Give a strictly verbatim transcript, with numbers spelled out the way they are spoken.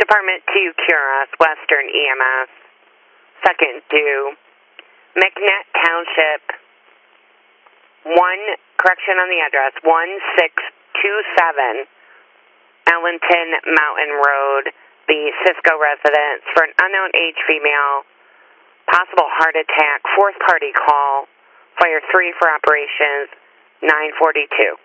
Department two, Curas, Western E M S. Second due, McNett Township. One, correction on the address, one six two seven Ellington Mountain Road, the Cisco residence, for an unknown age female, possible heart attack, fourth party call, fire three for operations, nine forty-two.